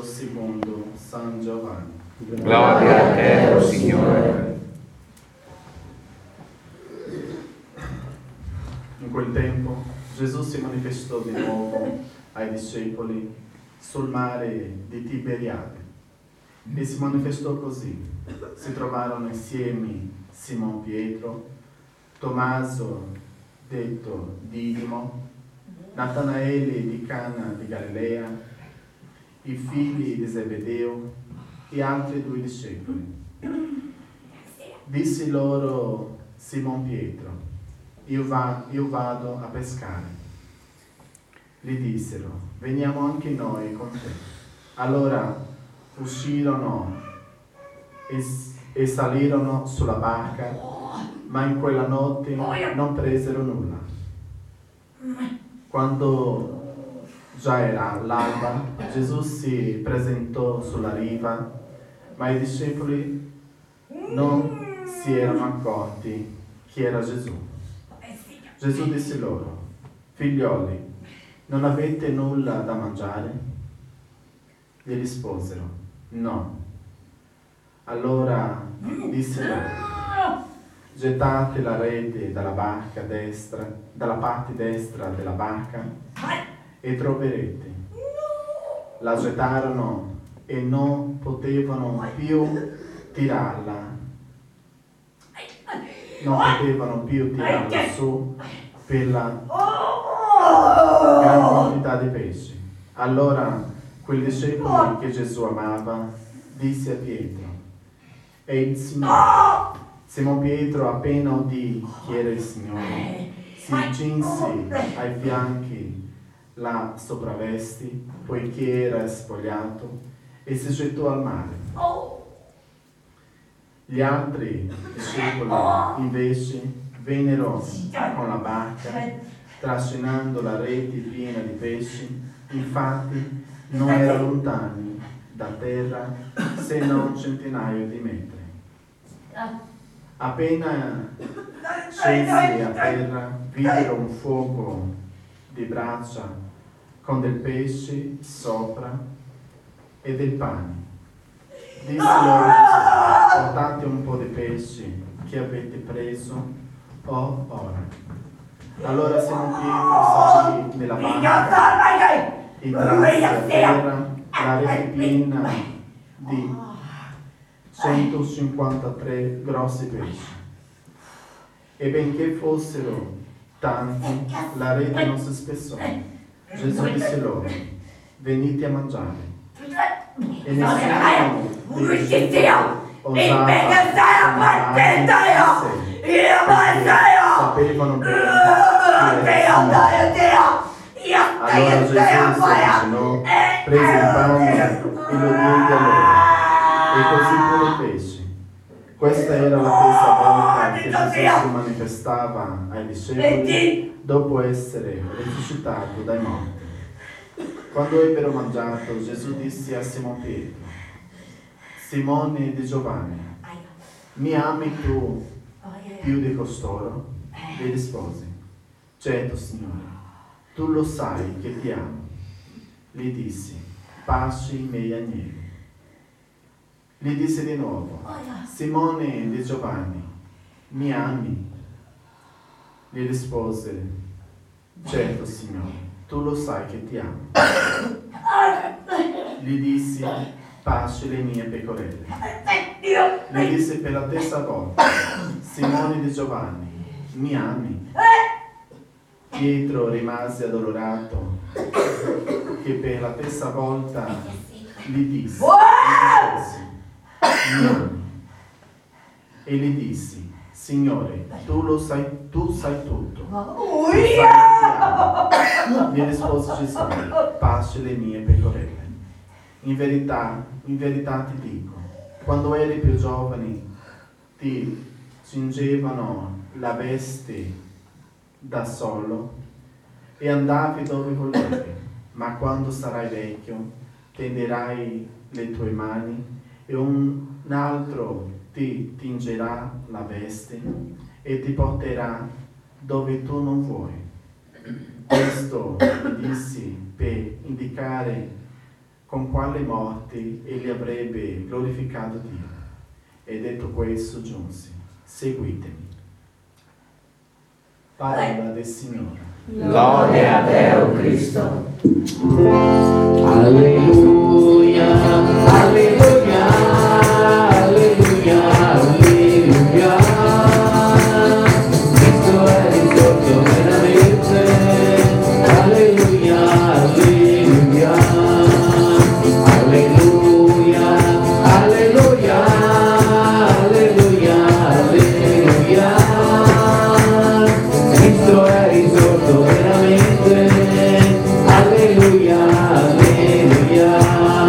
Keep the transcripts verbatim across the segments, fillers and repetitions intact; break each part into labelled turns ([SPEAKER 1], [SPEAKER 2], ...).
[SPEAKER 1] secondo San Giovanni.
[SPEAKER 2] Gloria a te, o Signore.
[SPEAKER 1] In quel tempo Gesù si manifestò di nuovo ai discepoli sul mare di Tiberiade e si manifestò così. Si trovarono insieme Simon Pietro, Tommaso detto Didimo, Natanaele di Cana di Galilea, i figli di Zebedeo e altri due discepoli. Disse loro Simon Pietro: io, va, io vado a pescare. Gli dissero: veniamo anche noi con te. Allora uscirono e, e salirono sulla barca, ma in quella notte non presero nulla. Quando già era l'alba, Gesù si presentò sulla riva, ma i discepoli non si erano accorti chi era Gesù. Gesù disse loro: figlioli, non avete nulla da mangiare? Gli risposero: no. Allora disse loro: gettate la rete dalla barca destra, dalla parte destra della barca e troverete. La gettarono e non potevano più tirarla. Non potevano più tirarla su per la gran quantità di pesci. Allora quel discepolo che Gesù amava disse a Pietro: è il Signore. Simon Pietro, appena udì chi era il Signore, si cinse ai fianchi la sopravvesti, poiché era spogliato, e si gettò al mare. Gli altri discepoli invece vennero con la barca, trascinando la rete piena di pesci. Infatti non era lontani da terra se non un centinaio di metri. Appena scesi a terra, videro un fuoco di braccia con del pesce sopra e del pane. Disse loro: portate un po' di pesce che avete preso o ora. Allora Simon Pietro salì nella barca e trasse a terra la rete piena di centocinquantatré grossi pesci. E benché fossero tanti, la rete non si spessò. Gesù disse loro: venite a mangiare. E nessuno dei discepoli osava sapevano bene chi era Simone. Allora Gesù si avvicinò, prese il pane e lo diede a loro, e così pure i pesci. Questa era la terza volta che Gesù si manifestava ai discepoli dopo essere risuscitato dai morti. Quando ebbero mangiato, Gesù disse a Simon Pietro: Simone di Giovanni, mi ami tu più di costoro? Gli rispose: certo, Signore, tu lo sai che ti amo. Gli dissi: pasci i miei agnelli. Gli disse di nuovo: Simone di Giovanni, mi ami? Gli rispose: certo, Signore, tu lo sai che ti amo. Gli dissi: pasci le mie pecorelle. Gli disse per la terza volta: Simone di Giovanni, mi ami? Pietro rimase addolorato che per la terza volta gli disse: mi ami? E gli dissi: Signore, tu lo sai, tu sai tutto. Tu sai che ti amo. Gli rispose Gesù: pasci le mie pecorelle. In verità, in verità ti dico, quando eri più giovane ti cingevano la veste da solo e andavi dove volevi, ma quando sarai vecchio tenderai le tue mani e un altro ti tingerà la veste e ti porterà dove tu non vuoi. Questo dissi per indicare con quale morte egli avrebbe glorificato Dio. E detto questo giunse: seguitemi. Parola del Signore.
[SPEAKER 3] Lode a te, o Cristo. Alleluia, alleluia, alleluia, alleluia. Cristo è risorto veramente. Alleluia, alleluia, alleluia, alleluia, alleluia, alleluia. Cristo è risorto veramente. Alleluia, alleluia,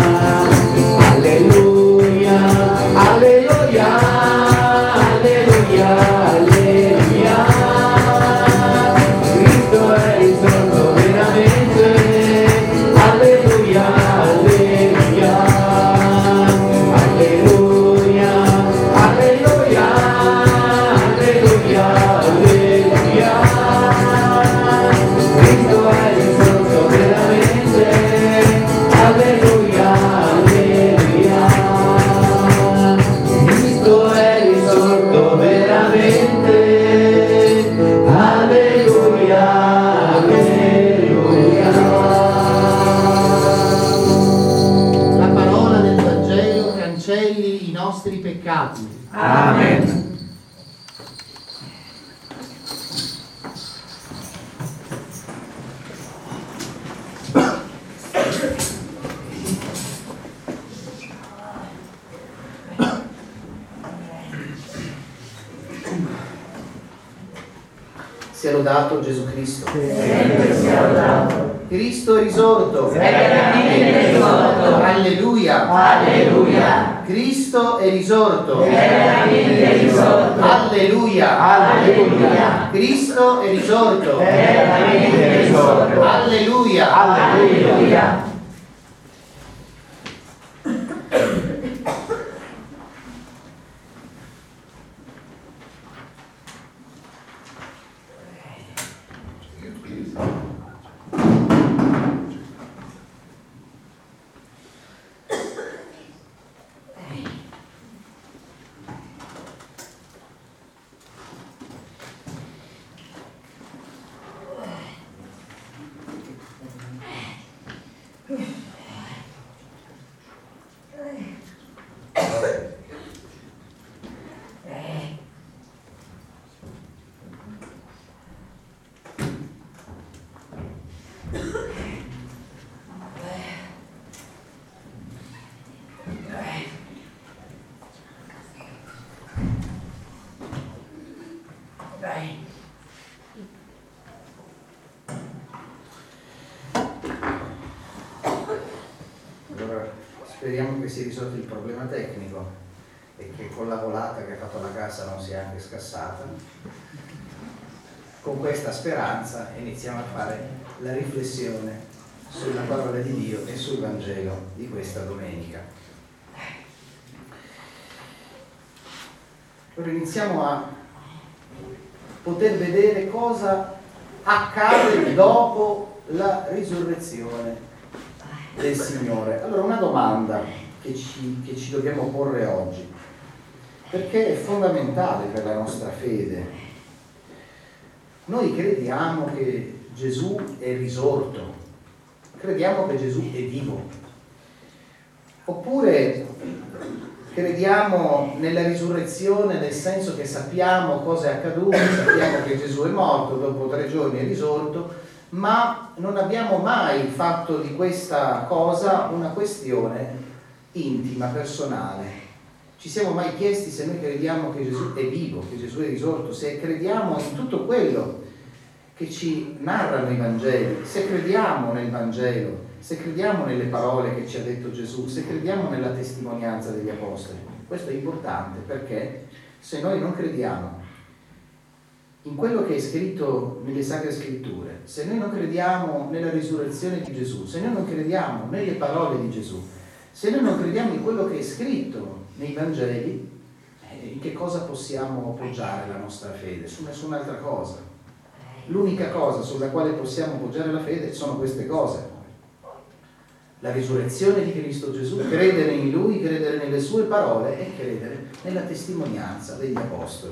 [SPEAKER 3] alleluia, alleluia, alleluia, alleluia. Cristo è risorto veramente. Alleluia, alleluia, alleluia, alleluia, alleluia, alleluia. Cristo è risorto veramente. Alleluia, alleluia. Cristo è risorto veramente. Alleluia, alleluia.
[SPEAKER 4] La parola del Vangelo cancelli i nostri peccati.
[SPEAKER 3] Amen.
[SPEAKER 4] Sia lodato Gesù Cristo.
[SPEAKER 3] Sempre sia lodato.
[SPEAKER 4] Cristo è risorto.
[SPEAKER 3] È veramente risorto.
[SPEAKER 4] Alleluia.
[SPEAKER 3] Alleluia.
[SPEAKER 4] Cristo è risorto.
[SPEAKER 3] È veramente risorto.
[SPEAKER 4] Alleluia.
[SPEAKER 3] Alleluia.
[SPEAKER 4] Cristo è risorto.
[SPEAKER 3] È veramente risorto.
[SPEAKER 4] Alleluia.
[SPEAKER 3] Alleluia.
[SPEAKER 4] Allora, speriamo che sia risolto il problema tecnico e che con la volata che ha fatto la casa non sia anche scassata. Con questa speranza iniziamo a fare la riflessione sulla parola di Dio e sul Vangelo di questa domenica. Allora iniziamo a poter vedere cosa accade dopo la risurrezione del Signore. Allora, una domanda che ci, che ci dobbiamo porre oggi, perché è fondamentale per la nostra fede. Noi crediamo che Gesù è risorto, crediamo che Gesù è vivo, oppure crediamo nella risurrezione nel senso che sappiamo cosa è accaduto, sappiamo che Gesù è morto, dopo tre giorni è risorto, ma non abbiamo mai fatto di questa cosa una questione intima, personale. Ci siamo mai chiesti se noi crediamo che Gesù è vivo, che Gesù è risorto, se crediamo in tutto quello che ci narrano i Vangeli, se crediamo nel Vangelo, se crediamo nelle parole che ci ha detto Gesù, se crediamo nella testimonianza degli Apostoli. Questo è importante perché se noi non crediamo in quello che è scritto nelle Sacre Scritture, se noi non crediamo nella risurrezione di Gesù, se noi non crediamo nelle parole di Gesù, se noi non crediamo in quello che è scritto nei Vangeli, eh, in che cosa possiamo appoggiare la nostra fede? Su nessun'altra cosa. L'unica cosa sulla quale possiamo appoggiare la fede sono queste cose. la risurrezione di Cristo Gesù, credere in Lui, credere nelle sue parole e credere nella testimonianza degli Apostoli.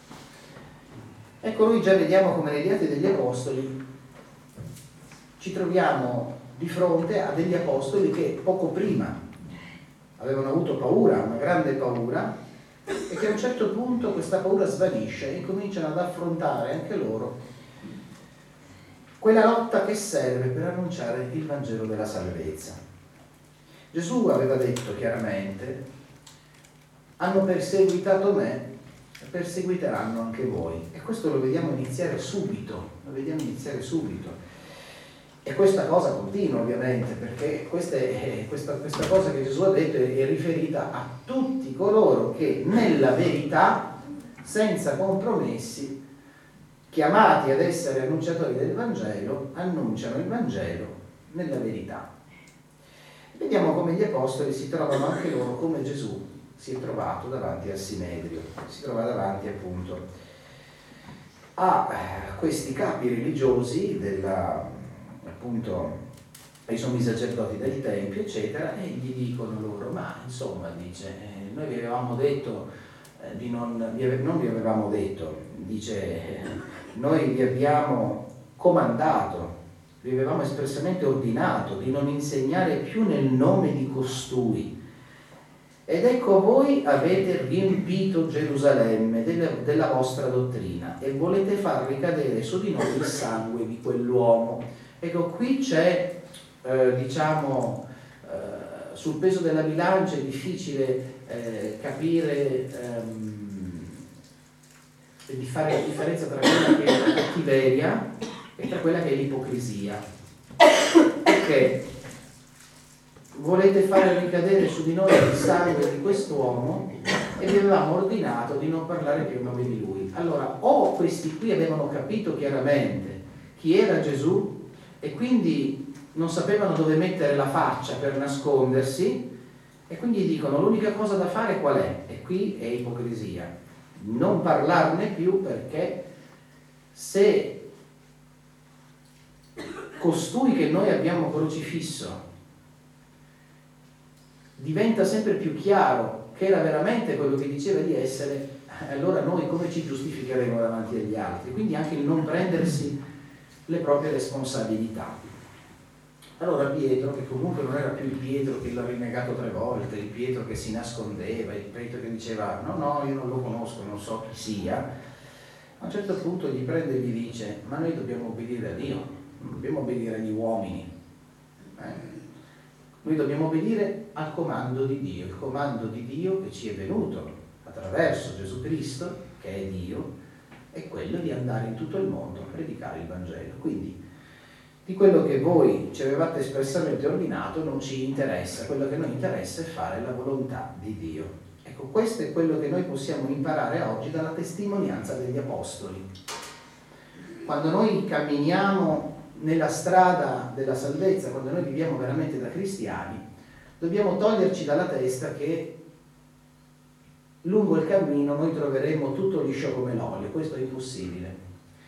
[SPEAKER 4] Ecco, noi già vediamo come negli Atti degli Apostoli ci troviamo di fronte a degli Apostoli che poco prima avevano avuto paura, una grande paura, e che a un certo punto questa paura svanisce e cominciano ad affrontare anche loro quella lotta che serve per annunciare il Vangelo della salvezza. Gesù aveva detto chiaramente: hanno perseguitato me, perseguiteranno anche voi. E questo lo vediamo iniziare subito, lo vediamo iniziare subito. E questa cosa continua ovviamente, perché questa, è, questa, questa cosa che Gesù ha detto è, è riferita a tutti coloro che nella verità, senza compromessi, chiamati ad essere annunciatori del Vangelo, annunciano il Vangelo nella verità. Vediamo come gli Apostoli si trovano anche loro, come Gesù si è trovato davanti al Sinedrio, si trova davanti appunto a questi capi religiosi della, appunto, ai sommi sacerdoti del Tempio, eccetera, e gli dicono loro: ma insomma, dice, eh, noi vi avevamo detto eh, di non, vi ave, non vi avevamo detto, dice, eh, noi vi abbiamo comandato, vi avevamo espressamente ordinato di non insegnare più nel nome di costui. Ed ecco, voi avete riempito Gerusalemme della, della vostra dottrina e volete far ricadere su di noi il sangue di quell'uomo. Ecco, qui c'è, eh, diciamo, eh, sul peso della bilancia è difficile eh, capire, ehm, di fare la differenza tra quella che è la cattiveria e tra quella che è l'ipocrisia. Perché volete fare ricadere su di noi il sangue di quest'uomo e vi avevamo ordinato di non parlare più in nome di lui. Allora, o questi qui avevano capito chiaramente chi era Gesù e quindi non sapevano dove mettere la faccia per nascondersi, e quindi dicono: l'unica cosa da fare qual è? E qui è ipocrisia. Non parlarne più, perché se costui che noi abbiamo crocifisso diventa sempre più chiaro che era veramente quello che diceva di essere, allora noi come ci giustificheremo davanti agli altri? Quindi anche il non prendersi le proprie responsabilità. Allora Pietro, che comunque non era più il Pietro che l'ha rinnegato tre volte, il Pietro che si nascondeva, il Pietro che diceva no no io non lo conosco, non so chi sia, a un certo punto gli prende e gli dice: ma noi dobbiamo obbedire a Dio, non dobbiamo obbedire agli uomini, eh? Noi dobbiamo obbedire al comando di Dio, il comando di Dio che ci è venuto attraverso Gesù Cristo, che è Dio, è quello di andare in tutto il mondo a predicare il Vangelo. Quindi di quello che voi ci avevate espressamente ordinato non ci interessa, quello che noi interessa è fare la volontà di Dio. Ecco, questo è quello che noi possiamo imparare oggi dalla testimonianza degli Apostoli. Quando noi camminiamo nella strada della salvezza, quando noi viviamo veramente da cristiani, dobbiamo toglierci dalla testa che lungo il cammino noi troveremo tutto liscio come l'olio. Questo è impossibile.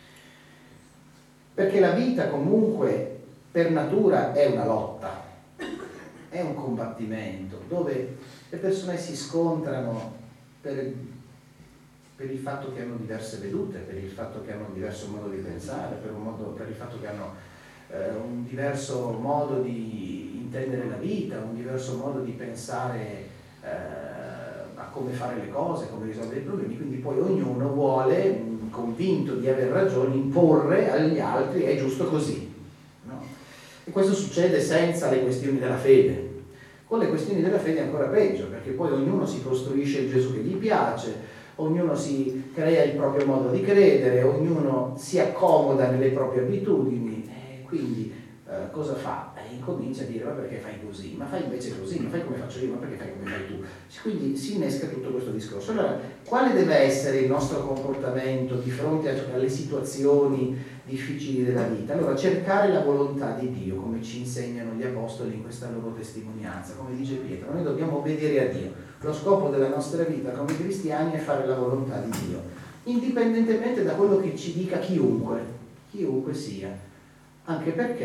[SPEAKER 4] Perché la vita comunque per natura è una lotta, è un combattimento dove le persone si scontrano per, per il fatto che hanno diverse vedute, per il fatto che hanno un diverso modo di pensare, per, un modo, per il fatto che hanno eh, un diverso modo di intendere la vita, un diverso modo di pensare eh, a come fare le cose, come risolvere i problemi. Quindi poi ognuno vuole, convinto di aver ragione, imporre agli altri è giusto così, no? E questo succede senza le questioni della fede. Con le questioni della fede è ancora peggio, perché poi ognuno si costruisce il Gesù che gli piace, ognuno si crea il proprio modo di credere, ognuno si accomoda nelle proprie abitudini, e quindi eh, cosa fa? E incomincia a dire: ma perché fai così? Ma fai invece così, ma fai come faccio io, ma perché fai come fai tu? Quindi si innesca tutto questo discorso. Allora, quale deve essere il nostro comportamento di fronte alle situazioni difficili della vita? Allora, cercare la volontà di Dio, come ci insegnano gli Apostoli in questa loro testimonianza, come dice Pietro. Noi dobbiamo obbedire a Dio. Lo scopo della nostra vita come cristiani è fare la volontà di Dio, indipendentemente da quello che ci dica chiunque, chiunque sia. Anche perché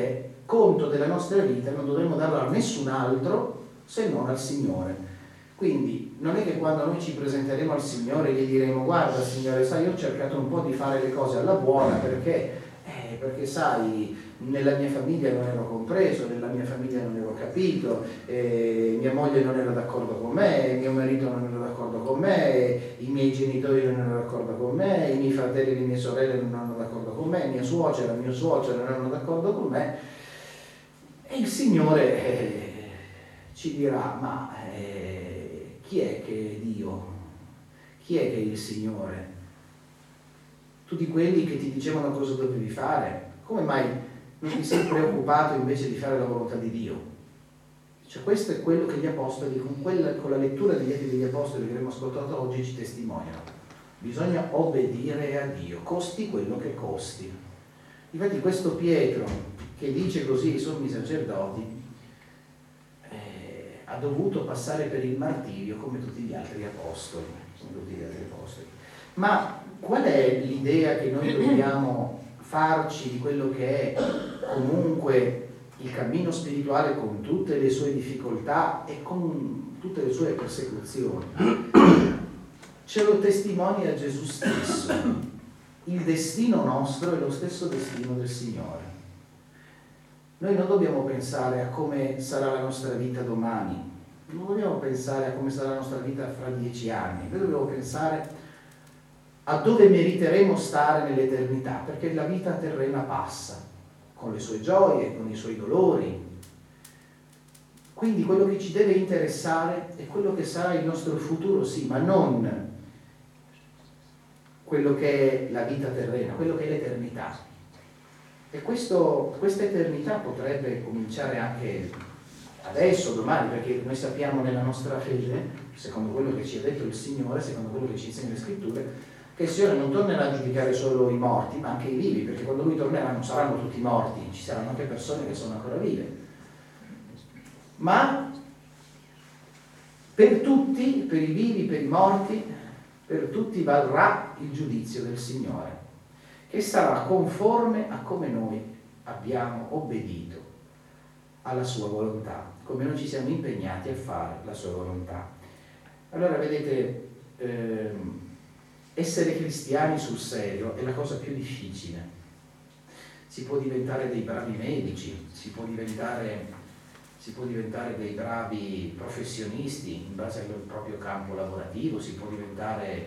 [SPEAKER 4] conto della nostra vita non dovremmo darlo a nessun altro se non al Signore. Quindi non è che quando noi ci presenteremo al Signore gli diremo: guarda Signore, sai, io ho cercato un po' di fare le cose alla buona perché, eh, perché sai, nella mia famiglia non ero compreso, nella mia famiglia non ero capito, eh, mia moglie non era d'accordo con me, mio marito non era d'accordo con me, i miei genitori non erano d'accordo con me, i miei fratelli e le mie sorelle non erano d'accordo con me, mia suocera, mio suocero non erano d'accordo con me. E il Signore eh, ci dirà: ma eh, chi è che è Dio? Chi è che è il Signore? Tutti quelli che ti dicevano cosa dovevi fare, come mai non ti sei preoccupato invece di fare la volontà di Dio? Cioè, questo è quello che gli apostoli, con, quella, con la lettura degli Atti degli Apostoli che abbiamo ascoltato oggi, ci testimoniano. Bisogna obbedire a Dio, costi quello che costi. Infatti questo Pietro, che dice così ai sommi sacerdoti, eh, ha dovuto passare per il martirio come tutti gli altri apostoli, come tutti gli altri apostoli. Ma qual è l'idea che noi dobbiamo farci di quello che è comunque il cammino spirituale, con tutte le sue difficoltà e con tutte le sue persecuzioni? Ce lo testimonia Gesù stesso. Il destino nostro è lo stesso destino del Signore. Noi non dobbiamo pensare a come sarà la nostra vita domani, non dobbiamo pensare a come sarà la nostra vita fra dieci anni, noi dobbiamo pensare a dove meriteremo stare nell'eternità, perché la vita terrena passa, con le sue gioie, con i suoi dolori. Quindi quello che ci deve interessare è quello che sarà il nostro futuro, sì, ma non quello che è la vita terrena, quello che è l'eternità. E questo, questa eternità potrebbe cominciare anche adesso, domani, perché noi sappiamo nella nostra fede, secondo quello che ci ha detto il Signore, secondo quello che ci insegna le Scritture, che il Signore non tornerà a giudicare solo i morti, ma anche i vivi, perché quando Lui tornerà non saranno tutti morti, ci saranno anche persone che sono ancora vive. Ma per tutti, per i vivi, per i morti, per tutti varrà il giudizio del Signore, che sarà conforme a come noi abbiamo obbedito alla sua volontà, come noi ci siamo impegnati a fare la sua volontà. Allora vedete, ehm, essere cristiani sul serio è la cosa più difficile. Si può diventare dei bravi medici, si può diventare, si può diventare dei bravi professionisti in base al proprio campo lavorativo, si può diventare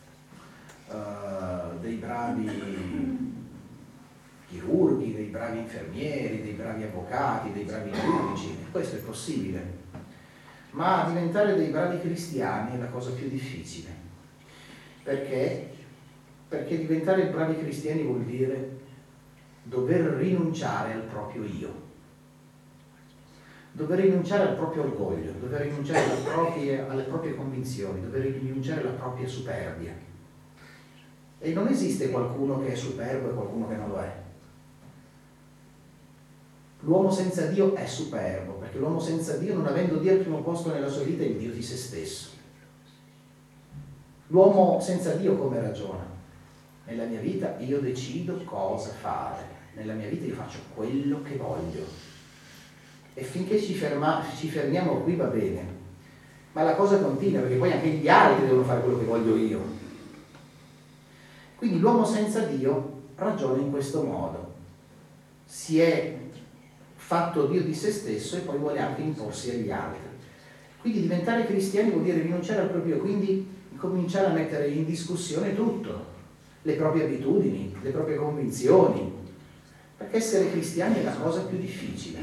[SPEAKER 4] uh, dei bravi chirurghi, dei bravi infermieri, dei bravi avvocati, dei bravi giudici. Questo è possibile. Ma diventare dei bravi cristiani è la cosa più difficile. Perché? Perché diventare bravi cristiani vuol dire dover rinunciare al proprio io, dover rinunciare al proprio orgoglio, dover rinunciare alle proprie, alle proprie convinzioni, dover rinunciare alla propria superbia. E non esiste qualcuno che è superbo e qualcuno che non lo è. L'uomo senza Dio è superbo, perché l'uomo senza Dio, non avendo Dio al primo posto nella sua vita, è il Dio di se stesso. L'uomo senza Dio come ragiona? Nella mia vita io decido cosa fare, nella mia vita io faccio quello che voglio. E finché ci, ferma, ci fermiamo qui va bene, ma la cosa continua, perché poi anche gli altri devono fare quello che voglio io. Quindi l'uomo senza Dio ragiona in questo modo. Si è fatto Dio di se stesso e poi vuole anche imporsi agli altri. Quindi diventare cristiani vuol dire rinunciare al proprio io, quindi cominciare a mettere in discussione tutto, le proprie abitudini, le proprie convinzioni, perché essere cristiani è la cosa più difficile,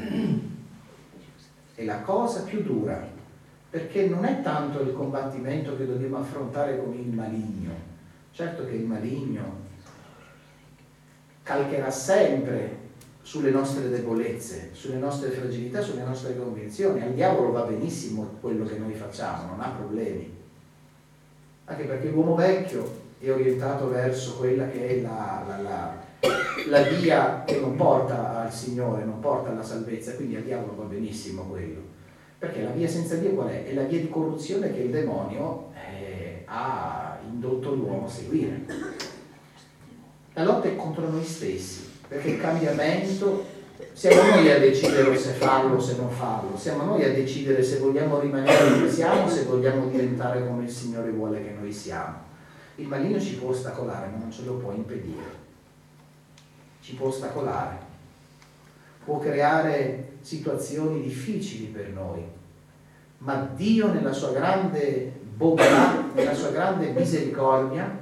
[SPEAKER 4] è la cosa più dura, perché non è tanto il combattimento che dobbiamo affrontare con il maligno. Certo che il maligno calcherà sempre sulle nostre debolezze, sulle nostre fragilità, sulle nostre convinzioni. Al diavolo va benissimo quello che noi facciamo, non ha problemi. Anche perché l'uomo vecchio è orientato verso quella che è la, la, la, la via che non porta al Signore, non porta alla salvezza, quindi al diavolo va benissimo quello. Perché la via senza Dio qual è? È la via di corruzione che il demonio eh, ha indotto l'uomo a seguire. La lotta è contro noi stessi, perché il cambiamento siamo noi a decidere se farlo o se non farlo, siamo noi a decidere se vogliamo rimanere dove siamo o se vogliamo diventare come il Signore vuole che noi siamo. Il maligno ci può ostacolare, ma non ce lo può impedire. Ci può ostacolare, può creare situazioni difficili per noi, ma Dio nella sua grande bontà, nella sua grande misericordia,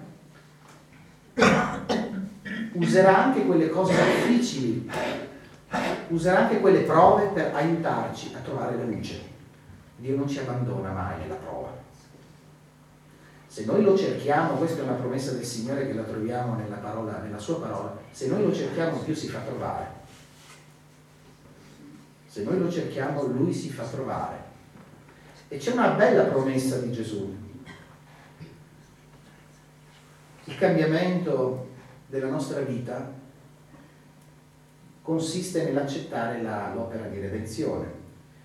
[SPEAKER 4] userà anche quelle cose difficili, userà anche quelle prove per aiutarci a trovare la luce. Dio non ci abbandona mai nella prova. Se noi lo cerchiamo, questa è una promessa del Signore che la troviamo nella parola, nella sua parola, se noi lo cerchiamo Dio si fa trovare. Se noi lo cerchiamo Lui si fa trovare. E c'è una bella promessa di Gesù. Il cambiamento della nostra vita consiste nell'accettare la, l'opera di redenzione.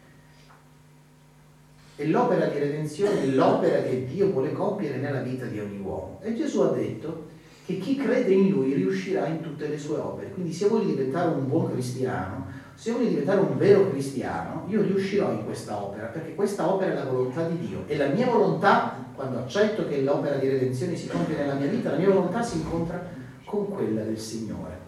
[SPEAKER 4] E l'opera di redenzione è l'opera che Dio vuole compiere nella vita di ogni uomo. E Gesù ha detto che chi crede in Lui riuscirà in tutte le sue opere. Quindi se voglio diventare un buon cristiano, se voglio diventare un vero cristiano, io riuscirò in questa opera, perché questa opera è la volontà di Dio. E la mia volontà, quando accetto che l'opera di redenzione si compie nella mia vita, la mia volontà si incontra con quella del Signore.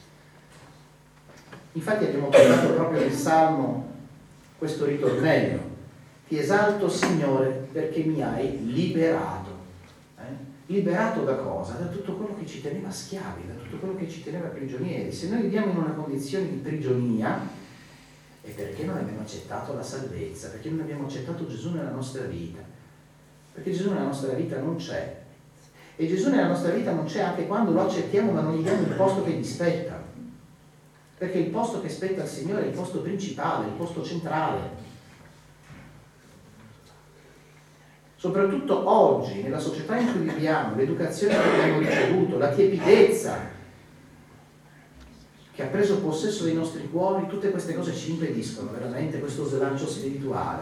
[SPEAKER 4] Infatti abbiamo parlato proprio nel Salmo questo ritornello: ti esalto Signore perché mi hai liberato. Eh? Liberato da cosa? Da tutto quello che ci teneva schiavi, da tutto quello che ci teneva prigionieri. Se noi viviamo in una condizione di prigionia è perché non abbiamo accettato la salvezza, perché non abbiamo accettato Gesù nella nostra vita, perché Gesù nella nostra vita non c'è. E Gesù nella nostra vita non c'è anche quando lo accettiamo ma non gli diamo il posto che gli spetta, perché il posto che spetta al Signore è il posto principale, il posto centrale. Soprattutto oggi, nella società in cui viviamo, l'educazione che abbiamo ricevuto, la tiepidezza che ha preso possesso dei nostri cuori, tutte queste cose ci impediscono veramente questo slancio spirituale.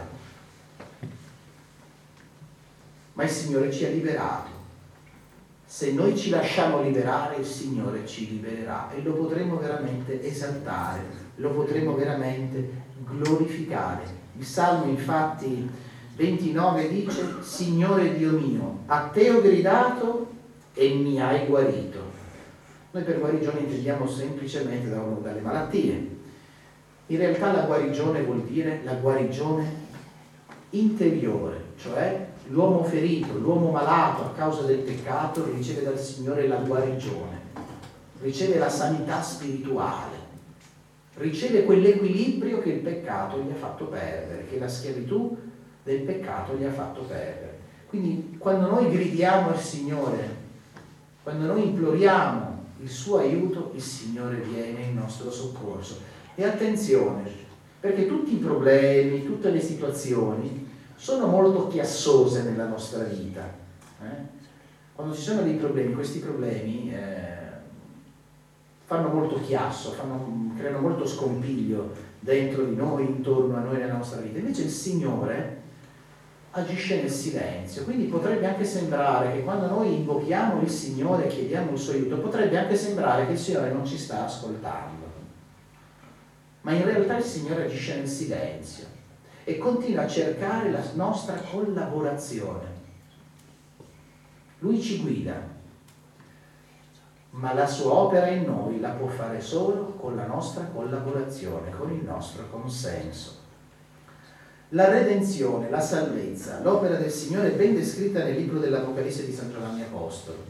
[SPEAKER 4] Ma il Signore ci ha liberato. Se noi ci lasciamo liberare, il Signore ci libererà e lo potremo veramente esaltare, lo potremo veramente glorificare. Il Salmo infatti ventinove dice: Signore Dio mio, a te ho gridato e mi hai guarito. Noi per guarigione intendiamo semplicemente dalle malattie. In realtà la guarigione vuol dire la guarigione interiore, cioè l'uomo ferito, l'uomo malato a causa del peccato riceve dal Signore la guarigione, riceve la sanità spirituale, riceve quell'equilibrio che il peccato gli ha fatto perdere, che la schiavitù del peccato gli ha fatto perdere. Quindi quando noi gridiamo al Signore, quando noi imploriamo il suo aiuto, il Signore viene in nostro soccorso. E attenzione, perché tutti i problemi, tutte le situazioni sono molto chiassose nella nostra vita. Eh? Quando ci sono dei problemi, questi problemi eh, fanno molto chiasso, fanno, creano molto scompiglio dentro di noi, intorno a noi, nella nostra vita. Invece il Signore agisce nel silenzio, quindi potrebbe anche sembrare che quando noi invochiamo il Signore e chiediamo il suo aiuto, potrebbe anche sembrare che il Signore non ci sta ascoltando. Ma in realtà il Signore agisce nel silenzio e continua a cercare la nostra collaborazione. Lui ci guida, ma la sua opera in noi la può fare solo con la nostra collaborazione, con il nostro consenso. La redenzione, la salvezza, l'opera del Signore è ben descritta nel libro dell'Apocalisse di San Giovanni Apostolo.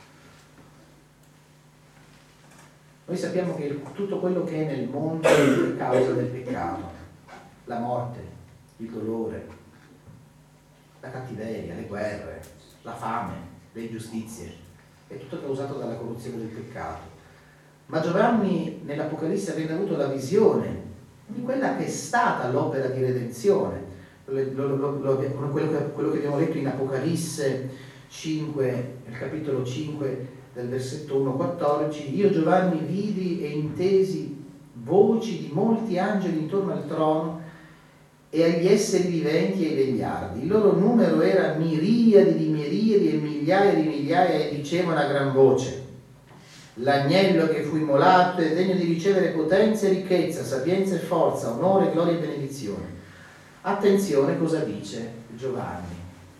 [SPEAKER 4] Noi sappiamo che tutto quello che è nel mondo è causa del peccato, la morte, il dolore, la cattiveria, le guerre, la fame, le ingiustizie, è tutto causato dalla corruzione del peccato. Ma Giovanni nell'Apocalisse aveva avuto la visione di quella che è stata l'opera di redenzione, lo, lo, lo, lo, quello, che, quello che abbiamo letto in Apocalisse cinque, nel capitolo cinque del versetto uno quattordici. Io Giovanni vidi e intesi voci di molti angeli intorno al trono e agli esseri viventi e ai vegliardi. Il loro numero era miriadi di miriadi e migliaia di migliaia, e dicevano a gran voce: L'agnello che fu immolato è degno di ricevere potenza e ricchezza, sapienza e forza, onore, gloria e benedizione. Attenzione cosa dice Giovanni.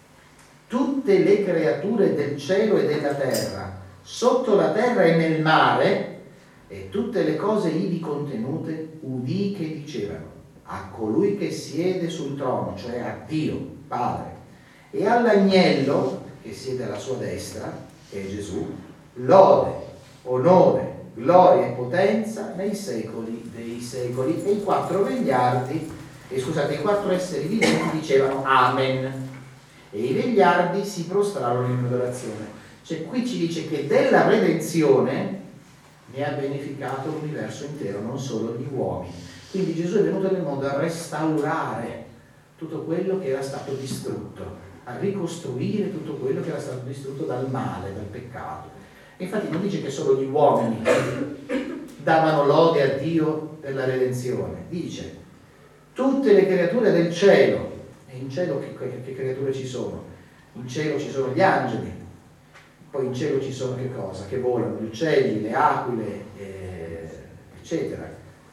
[SPEAKER 4] Tutte le creature del cielo e della terra, sotto la terra e nel mare, e tutte le cose ivi contenute, udì che dicevano: a colui che siede sul trono, cioè a Dio Padre, e all'agnello che siede alla sua destra, che è Gesù, lode, onore, gloria e potenza nei secoli dei secoli. E i quattro vegliardi, eh, scusate, i quattro esseri viventi dicevano Amen. E i vegliardi si prostrarono in adorazione. Cioè qui ci dice che della redenzione ne ha beneficato l'universo intero, non solo gli uomini. Quindi Gesù è venuto nel mondo a restaurare tutto quello che era stato distrutto, a ricostruire tutto quello che era stato distrutto dal male, dal peccato. E infatti non dice che solo gli uomini davano lode a Dio per la redenzione, dice tutte le creature del cielo. E in cielo che, che, che creature ci sono? In cielo ci sono gli angeli, poi in cielo ci sono che cosa? Che volano, gli uccelli, le aquile, eh, eccetera.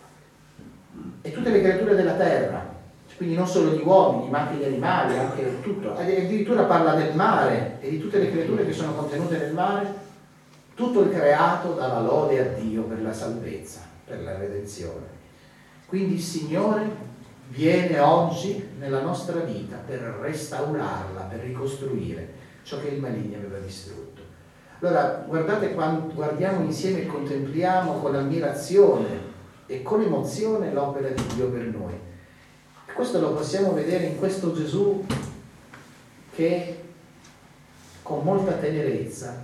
[SPEAKER 4] E tutte le creature della terra, quindi non solo gli uomini, ma anche gli animali, anche tutto. E addirittura parla del mare e di tutte le creature che sono contenute nel mare. Tutto il creato dava lode a Dio per la salvezza, per la redenzione. Quindi il Signore viene oggi nella nostra vita per restaurarla, per ricostruire ciò che il maligno aveva distrutto. Allora, guardate, quando guardiamo insieme e contempliamo con ammirazione e con emozione l'opera di Dio per noi. E questo lo possiamo vedere in questo Gesù che con molta tenerezza,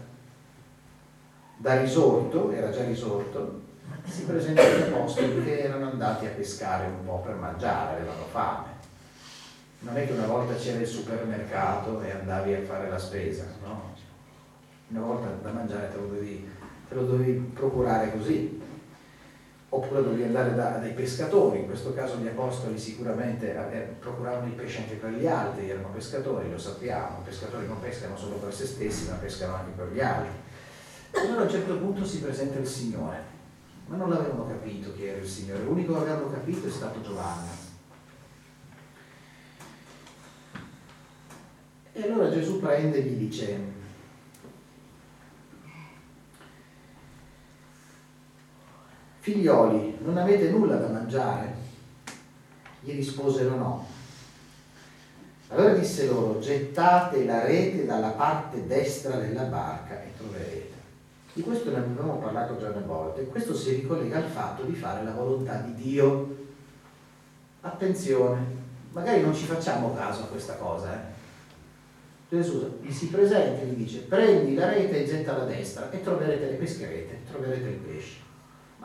[SPEAKER 4] da risorto, era già risorto, si presenta agli apostoli che erano andati a pescare un po' per mangiare, avevano fame. Non è che una volta c'era il supermercato e andavi a fare la spesa, no? Una volta da mangiare te lo dovevi, te lo dovevi procurare così. Oppure dovevi andare da, dai pescatori, in questo caso gli apostoli sicuramente eh, procuravano il pesce anche per gli altri, erano pescatori, lo sappiamo, i pescatori non pescano solo per se stessi, ma pescano anche per gli altri. E allora a un certo punto si presenta il Signore. Ma non l'avevano capito chi era il Signore, l'unico che avevano capito è stato Giovanni. E allora Gesù prende e gli dice: figlioli, non avete nulla da mangiare? Gli risposero no. Allora disse loro: gettate la rete dalla parte destra della barca e troverete. Di questo ne abbiamo parlato già una volta, e questo si ricollega al fatto di fare la volontà di Dio. Attenzione, magari non ci facciamo caso a questa cosa, eh? Gesù gli si presenta e gli dice: prendi la rete e gettala a destra e troverete, le pescherete, troverete il pesce. Ma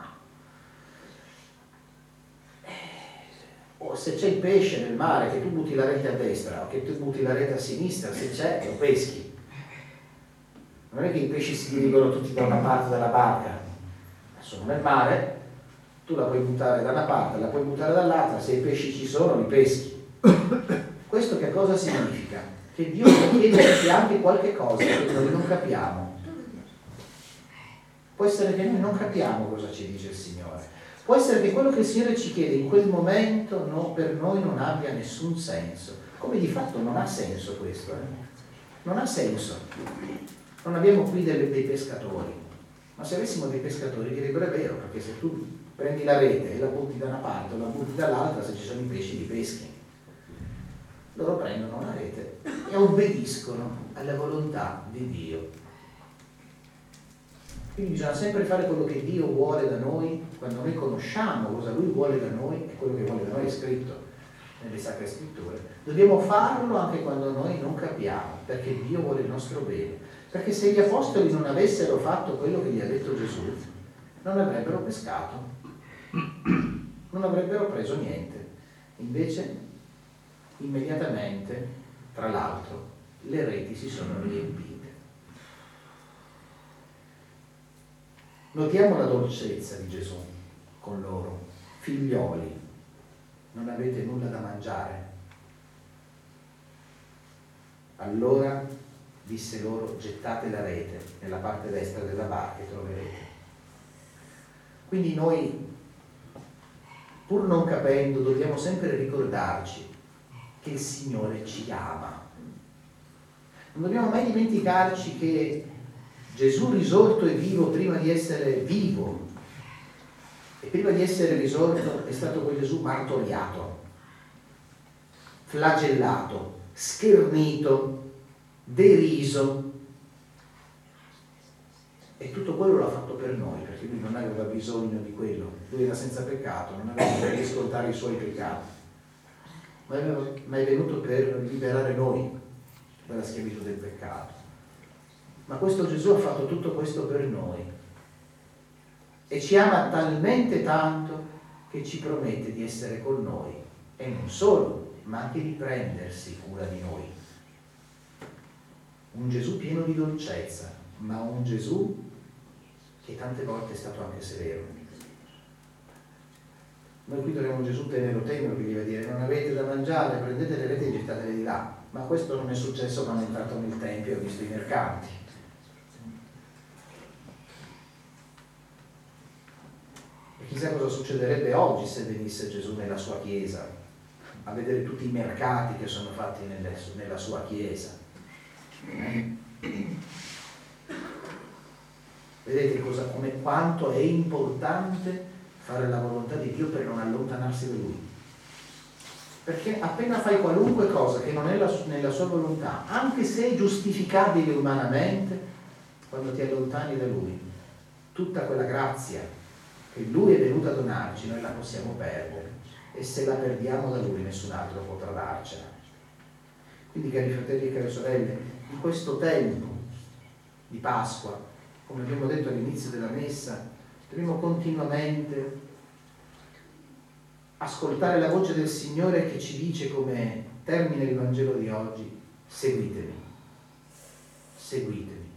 [SPEAKER 4] o se c'è il pesce nel mare, che tu butti la rete a destra o che tu butti la rete a sinistra, se c'è, lo peschi. Non è che i pesci si dirigono tutti da una parte della barca, sono nel mare, tu la puoi buttare da una parte, la puoi buttare dall'altra, se i pesci ci sono li peschi. Questo che cosa significa? Che Dio ci chiede anche qualche cosa che noi non capiamo. Può essere che noi non capiamo cosa ci dice il Signore, può essere che quello che il Signore ci chiede in quel momento no, per noi non abbia nessun senso, come di fatto non ha senso questo, eh? Non ha senso. Non abbiamo qui delle, dei pescatori, ma se avessimo dei pescatori direbbero è vero, perché se tu prendi la rete e la butti da una parte o la butti dall'altra, se ci sono i pesci li peschi. Loro prendono la rete e obbediscono alla volontà di Dio. Quindi bisogna sempre fare quello che Dio vuole da noi, quando noi conosciamo cosa Lui vuole da noi, e quello che vuole da noi è scritto nelle Sacre Scritture. Dobbiamo farlo anche quando noi non capiamo, perché Dio vuole il nostro bene. Perché se gli apostoli non avessero fatto quello che gli ha detto Gesù, non avrebbero pescato, non avrebbero preso niente. Invece, immediatamente, tra l'altro, le reti si sono riempite. Notiamo la dolcezza di Gesù con loro. Figlioli, non avete nulla da mangiare? Allora disse loro: gettate la rete nella parte destra della barca e troverete. Quindi noi, pur non capendo, dobbiamo sempre ricordarci che il Signore ci ama. Non dobbiamo mai dimenticarci che Gesù risorto e vivo prima di essere vivo e prima di essere risorto è stato quel Gesù martoriato, flagellato, schernito, deriso, e tutto quello l'ha fatto per noi, perché lui non aveva bisogno di quello, lui era senza peccato, non aveva bisogno di ascoltare i suoi peccati, ma, aveva, ma è venuto per liberare noi dalla schiavitù del peccato. Ma questo Gesù ha fatto tutto questo per noi e ci ama talmente tanto che ci promette di essere con noi, e non solo, ma anche di prendersi cura di noi. Un Gesù pieno di dolcezza, ma un Gesù che tante volte è stato anche severo. Noi qui troviamo un Gesù tenero tenero che gli va a dire: non avete da mangiare, prendete le reti e gettatele di là. Ma questo non è successo quando è entrato nel Tempio e ha visto i mercanti. E chissà cosa succederebbe oggi se venisse Gesù nella sua Chiesa, a vedere tutti i mercati che sono fatti nelle, nella sua Chiesa. Vedete cosa, come quanto è importante fare la volontà di Dio per non allontanarsi da Lui. Perché appena fai qualunque cosa che non è la, nella sua volontà, anche se è giustificabile umanamente, quando ti allontani da Lui, tutta quella grazia che Lui è venuto a donarci, noi la possiamo perdere. E se la perdiamo da Lui, nessun altro potrà darcela. Quindi, cari fratelli e care sorelle, in questo tempo di Pasqua, come abbiamo detto all'inizio della messa, dobbiamo continuamente ascoltare la voce del Signore che ci dice, come termina il Vangelo di oggi: seguitemi, seguitemi.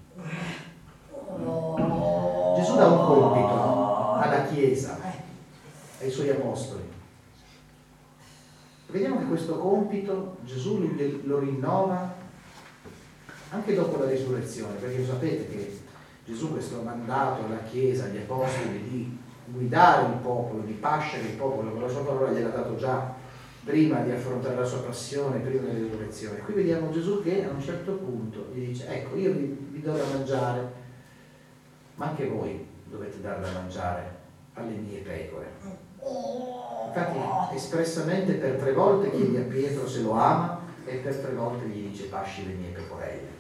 [SPEAKER 4] Gesù dà un compito alla Chiesa, ai Suoi Apostoli. Vediamo che questo compito Gesù lo rinnova anche dopo la risurrezione, perché sapete che Gesù questo mandato alla Chiesa, agli Apostoli, di guidare il popolo, di pascere il popolo, con la sua parola gliel'ha dato già prima di affrontare la sua passione, prima della risurrezione. Qui vediamo Gesù che a un certo punto gli dice: ecco, io vi, vi do da mangiare, ma anche voi dovete dare da mangiare alle mie pecore. Infatti espressamente per tre volte chiede a Pietro se lo ama e per tre volte gli dice: pasci le mie pecorelle.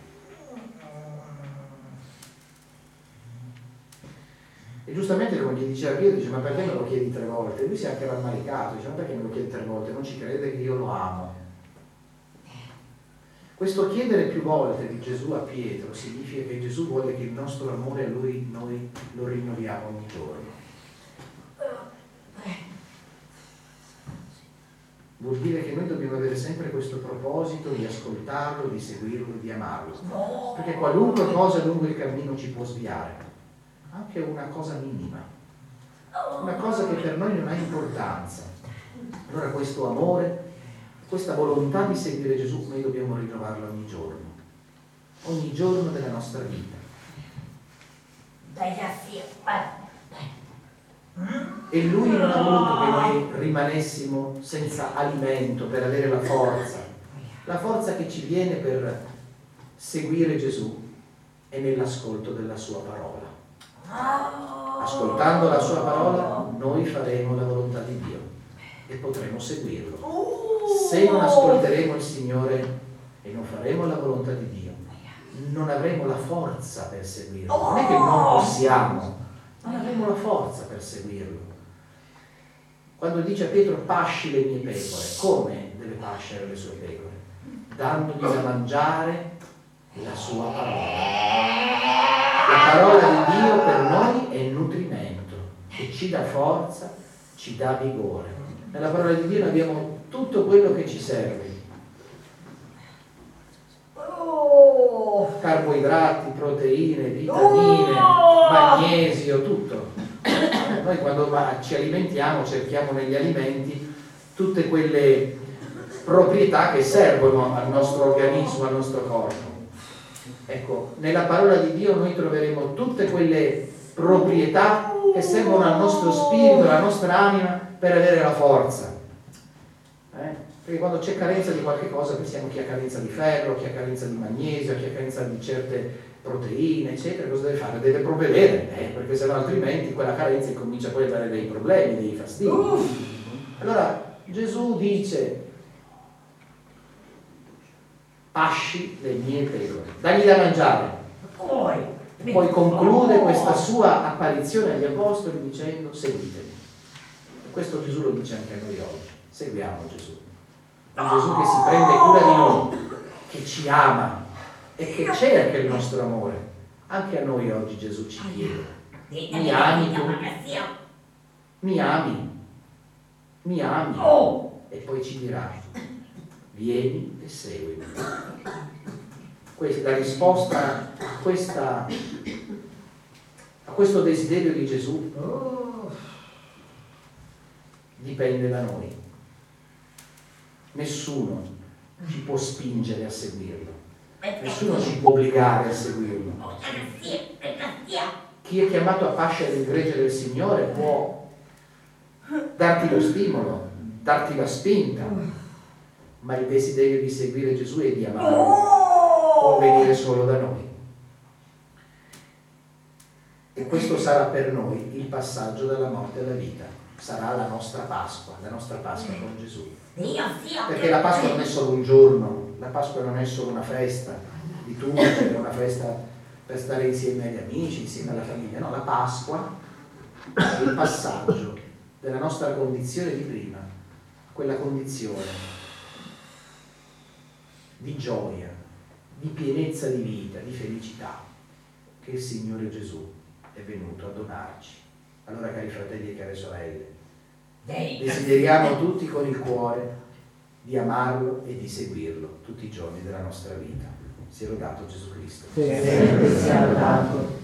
[SPEAKER 4] E giustamente come gli diceva Pietro, dice: ma perché me lo chiedi tre volte? Lui si è anche rammaricato, dice: ma perché me lo chiedi tre volte? Non ci crede che io lo amo. Questo chiedere più volte di Gesù a Pietro significa che Gesù vuole che il nostro amore a Lui noi lo rinnoviamo ogni giorno. Vuol dire che noi dobbiamo avere sempre questo proposito di ascoltarlo, di seguirlo, di amarlo. Perché qualunque cosa lungo il cammino ci può sviare, anche una cosa minima, una cosa che per noi non ha importanza. Allora questo amore, questa volontà di seguire Gesù, noi dobbiamo rinnovarla ogni giorno, ogni giorno della nostra vita. E Lui non ha voluto che noi rimanessimo senza alimento per avere la forza, la forza che ci viene per seguire Gesù è nell'ascolto della sua parola. Ascoltando la sua parola noi faremo la volontà di Dio e potremo seguirlo. Se non ascolteremo il Signore e non faremo la volontà di Dio, non avremo la forza per seguirlo. Non è che non possiamo, non avremo la forza per seguirlo. Quando dice a Pietro: pasci le mie pecore, come deve pascere le sue pecore? Dandogli da mangiare la sua parola. La parola di Dio per noi è nutrimento, che ci dà forza, ci dà vigore. Nella parola di Dio noi abbiamo tutto quello che ci serve. Carboidrati, proteine, vitamine, magnesio, tutto. Noi quando ci alimentiamo cerchiamo negli alimenti tutte quelle proprietà che servono al nostro organismo, al nostro corpo. Ecco, nella parola di Dio noi troveremo tutte quelle proprietà che servono al nostro spirito, alla nostra anima per avere la forza. Eh? Perché quando c'è carenza di qualche cosa pensiamo chi ha carenza di ferro, chi ha carenza di magnesio, chi ha carenza di certe proteine, eccetera, cosa deve fare? Deve provvedere, eh, perché se no altrimenti quella carenza comincia poi a dare dei problemi, dei fastidi. Allora Gesù dice: pasci le mie pecore, dagli da mangiare. Poi, poi conclude questa sua apparizione agli apostoli dicendo: seguitemi. E questo Gesù lo dice anche a noi oggi: seguiamo Gesù. Un Gesù che si prende cura di noi, che ci ama e che cerca il nostro amore. Anche a noi oggi Gesù ci chiede: mi ami tu? Mi ami? Mi ami? E poi ci dirà: vieni e seguimi. Questa, la risposta a, questa, a questo desiderio di Gesù dipende da noi. Nessuno ci può spingere a seguirlo, nessuno ci può obbligare a seguirlo. Chi è chiamato a pascere il gregge del Signore può darti lo stimolo, darti la spinta, ma il desiderio di seguire Gesù e di amarlo può venire solo da noi. E questo sarà per noi il passaggio dalla morte alla vita, sarà la nostra Pasqua, la nostra Pasqua con Gesù. Perché la Pasqua non è solo un giorno, la Pasqua non è solo una festa di tutti, è una festa per stare insieme agli amici, insieme alla famiglia. No, la Pasqua è il passaggio della nostra condizione di prima a quella condizione di gioia, di pienezza di vita, di felicità che il Signore Gesù è venuto a donarci. Allora, cari fratelli e care sorelle, desideriamo tutti con il cuore di amarlo e di seguirlo tutti i giorni della nostra vita. Sia lodato Gesù Cristo.
[SPEAKER 3] Sempre sia lodato.